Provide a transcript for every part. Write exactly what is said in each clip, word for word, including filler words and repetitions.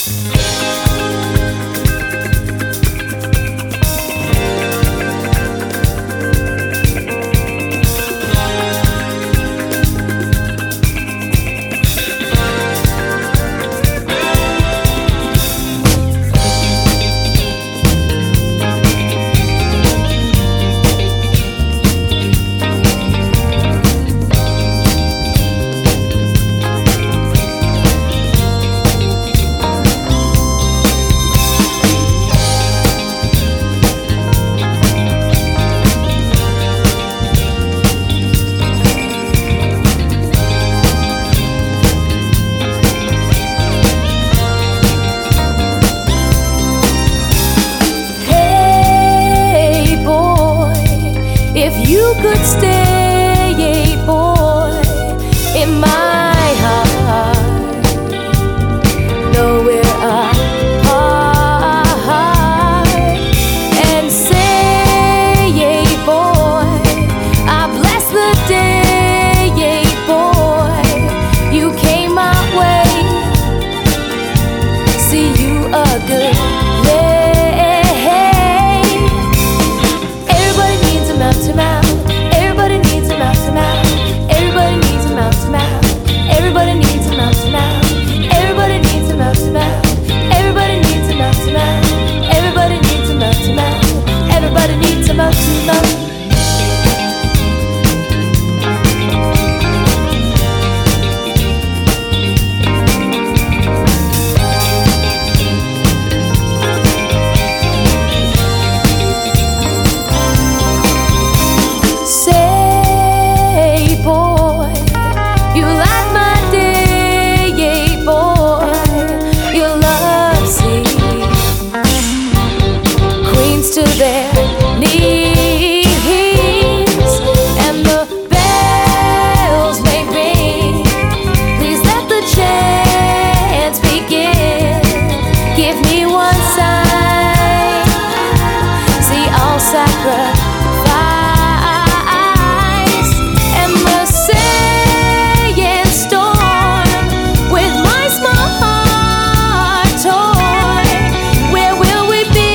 If you could stay, boy, in my heart, nowhere apart, and say, boy, I bless the day, boy, you came my way. See you a good lady. To their knees, and the bells may ring. Please let the chants begin. Give me one sign. See, I'll sacrifice, and the saying storm with my small heart torn. Where will we be?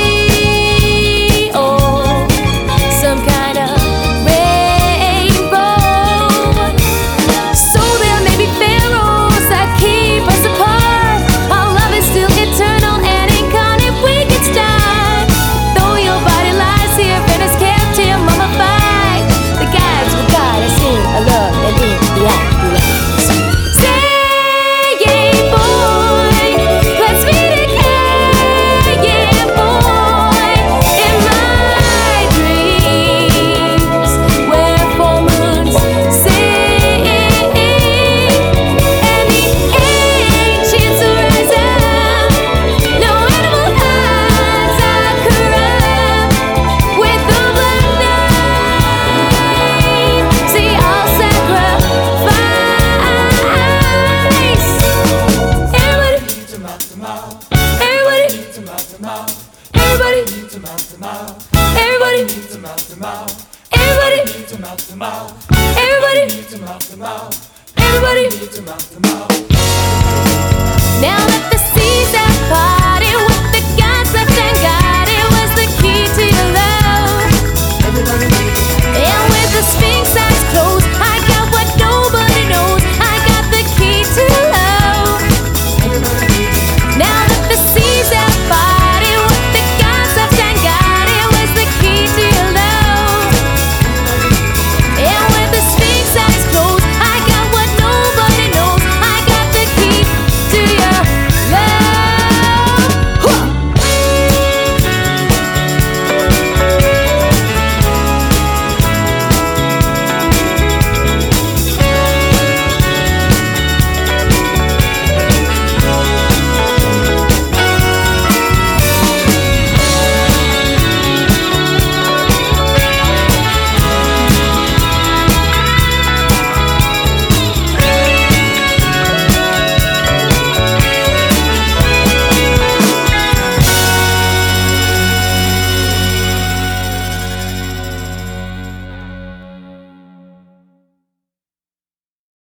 Everybody needs a mouth to mouth. Everybody needs a mouth to mouth. Everybody needs a mouth to mouth. Everybody needs a mouth to mouth. Everybody needs a mouth to mouth. Now let the